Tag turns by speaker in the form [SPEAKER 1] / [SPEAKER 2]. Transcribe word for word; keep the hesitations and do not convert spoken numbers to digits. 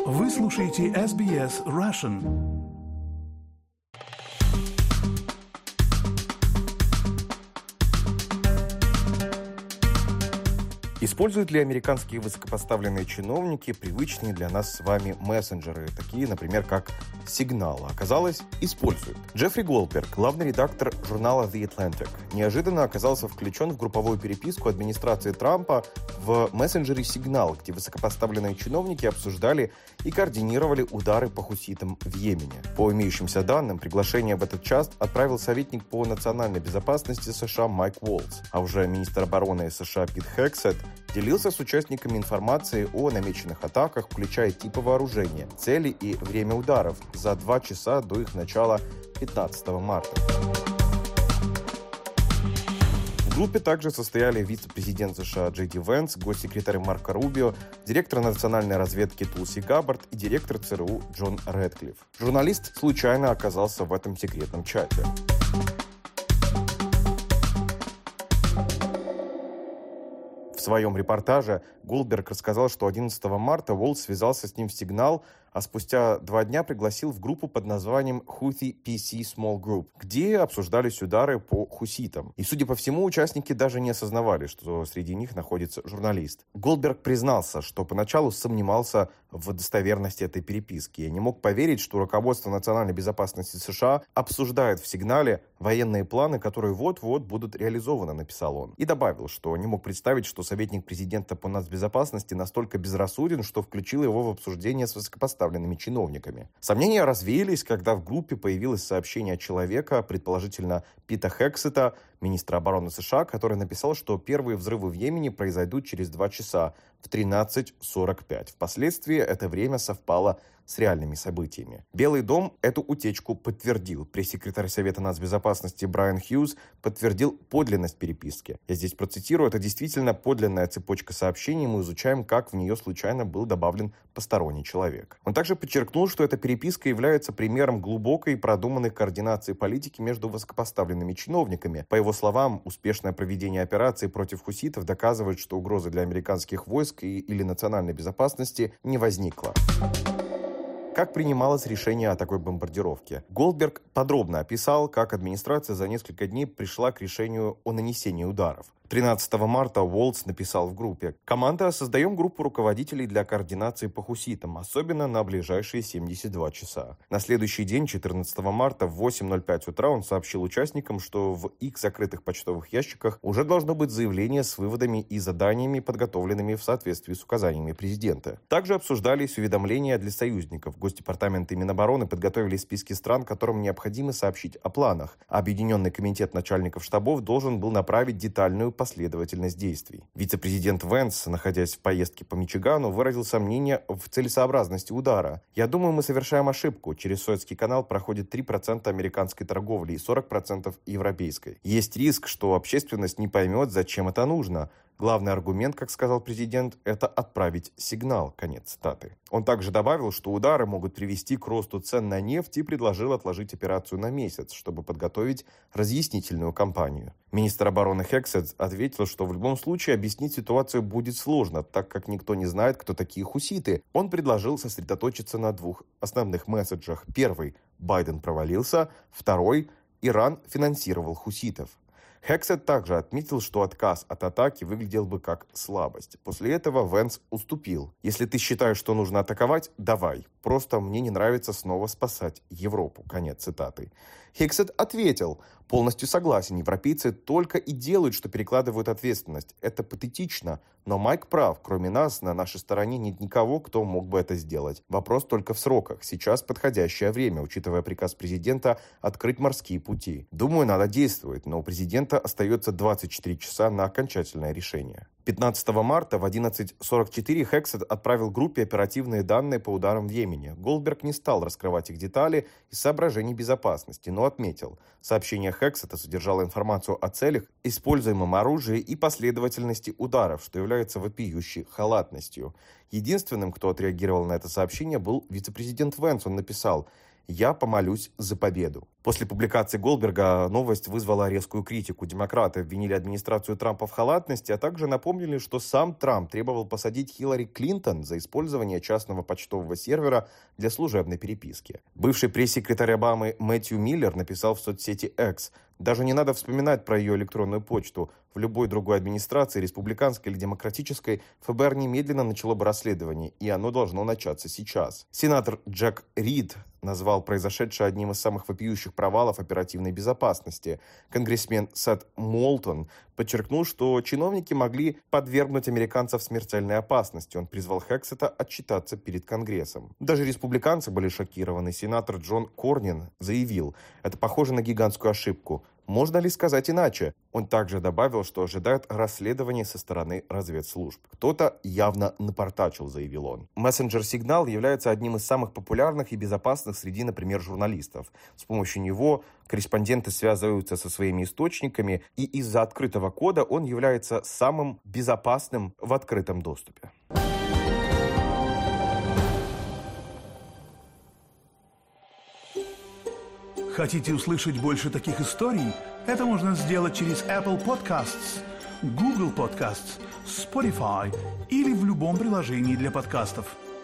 [SPEAKER 1] Вы слушаете эс би эс Russian.
[SPEAKER 2] Используют ли американские высокопоставленные чиновники привычные для нас с вами мессенджеры, такие, например, как Signal? Оказалось, используют. Джеффри Голдберг, главный редактор журнала The Atlantic, неожиданно оказался включен в групповую переписку администрации Трампа в мессенджере Signal, где высокопоставленные чиновники обсуждали и координировали удары по хуситам в Йемене. По имеющимся данным, приглашение в этот час отправил советник по национальной безопасности США Майк Уолтс, а уже министр обороны США Пит Хексет делился с участниками информацией о намеченных атаках, включая типы вооружения, цели и время ударов за два часа до их начала пятнадцатого марта. В группе также состояли вице-президент США Джей Ди Венс, госсекретарь Марко Рубио, директор национальной разведки Тулси Габбард и директор ЦРУ Джон Рэдклифф. Журналист случайно оказался в этом секретном чате. В своем репортаже Голдберг рассказал, что одиннадцатого марта Уолтс связался с ним в Signal, а спустя два дня пригласил в группу под названием Houthi пи си Small Group, где обсуждались удары по хуситам. И, судя по всему, участники даже не осознавали, что среди них находится журналист. Голдберг признался, что поначалу сомневался в достоверности этой переписки и не мог поверить, что руководство национальной безопасности США обсуждает в Сигнале военные планы, которые вот-вот будут реализованы, написал он. И добавил, что не мог представить, что советник президента по нацбезопасности настолько безрассуден, что включил его в обсуждение с высокопоставленными чиновниками. Сомнения развеялись, когда в группе появилось сообщение от человека, предположительно Пита Хексета, министра обороны США, который написал, что первые взрывы в Йемене произойдут через два часа в тринадцать сорок пять. Впоследствии это время совпало с реальными событиями. Белый дом эту утечку подтвердил. Пресс-секретарь Совета нацбезопасности Брайан Хьюз подтвердил подлинность переписки. Я здесь процитирую: это действительно подлинная цепочка сообщений, мы изучаем, как в нее случайно был добавлен посторонний человек. Он также подчеркнул, что эта переписка является примером глубокой и продуманной координации политики между высокопоставленными чиновниками. По его словам, успешное проведение операции против хуситов доказывает, что угрозы для американских войск и, или национальной безопасности не возникло. Как принималось решение о такой бомбардировке? Голдберг подробно описал, как администрация за несколько дней пришла к решению о нанесении ударов. тринадцатого марта Уолтс написал в группе: «Команда, создаем группу руководителей для координации по хуситам, особенно на ближайшие семьдесят два часа». На следующий день, четырнадцатого марта, в восемь ноль пять утра он сообщил участникам, что в их закрытых почтовых ящиках уже должно быть заявление с выводами и заданиями, подготовленными в соответствии с указаниями президента. Также обсуждались уведомления для союзников. Госдепартамент и Минобороны подготовили списки стран, которым необходимо сообщить о планах. Объединенный комитет начальников штабов должен был направить детальную последовательность действий. Вице-президент Венс, находясь в поездке по Мичигану, выразил сомнение в целесообразности удара. «Я думаю, мы совершаем ошибку. Через Суэцкий канал проходит три процента американской торговли и сорок процентов европейской. Есть риск, что общественность не поймет, зачем это нужно. Главный аргумент, как сказал президент, это отправить сигнал». Конец цитаты. Он также добавил, что удары могут привести к росту цен на нефть и предложил отложить операцию на месяц, чтобы подготовить разъяснительную кампанию. Министр обороны Хексет ответил, что в любом случае объяснить ситуацию будет сложно, так как никто не знает, кто такие хуситы. Он предложил сосредоточиться на двух основных месседжах. Первый – Байден провалился. Второй – Иран финансировал хуситов. Хексет также отметил, что отказ от атаки выглядел бы как слабость. После этого Венс уступил. «Если ты считаешь, что нужно атаковать, давай. Просто мне не нравится снова спасать Европу». Конец цитаты. Хексет ответил: «Полностью согласен. Европейцы только и делают, что перекладывают ответственность. Это патетично. Но Майк прав. Кроме нас, на нашей стороне нет никого, кто мог бы это сделать. Вопрос только в сроках. Сейчас подходящее время, учитывая приказ президента открыть морские пути. Думаю, надо действовать, но у президента остается двадцать четыре часа на окончательное решение». пятнадцатого марта в одиннадцать сорок четыре Хексет отправил группе оперативные данные по ударам в Йемене. Голдберг не стал раскрывать их детали из соображений безопасности, но отметил: сообщение Хексета содержало информацию о целях, используемом оружии и последовательности ударов, что является вопиющей халатностью. Единственным, кто отреагировал на это сообщение, был вице-президент Венс. Он написал: «Я помолюсь за победу». После публикации Голдберга новость вызвала резкую критику. Демократы обвинили администрацию Трампа в халатности, а также напомнили, что сам Трамп требовал посадить Хиллари Клинтон за использование частного почтового сервера для служебной переписки. Бывший пресс-секретарь Обамы Мэтью Миллер написал в соцсети X: «Даже не надо вспоминать про ее электронную почту. В любой другой администрации, республиканской или демократической, ФБР немедленно начало бы расследование, и оно должно начаться сейчас». Сенатор Джек Рид назвал произошедшее одним из самых вопиющих провалов оперативной безопасности. Конгрессмен Сет Молтон подчеркнул, что чиновники могли подвергнуть американцев смертельной опасности. Он призвал Хексета отчитаться перед Конгрессом. Даже республиканцы были шокированы. Сенатор Джон Корнин заявил: «Это похоже на гигантскую ошибку. Можно ли сказать иначе?» Он также добавил, что ожидает расследования со стороны разведслужб. «Кто-то явно напортачил», — заявил он. Мессенджер Signal является одним из самых популярных и безопасных среди, например, журналистов. С помощью него корреспонденты связываются со своими источниками, и из-за открытого кода он является самым безопасным в открытом доступе.
[SPEAKER 1] Хотите услышать больше таких историй? Это можно сделать через Apple Podcasts, Google Podcasts, Spotify или в любом приложении для подкастов.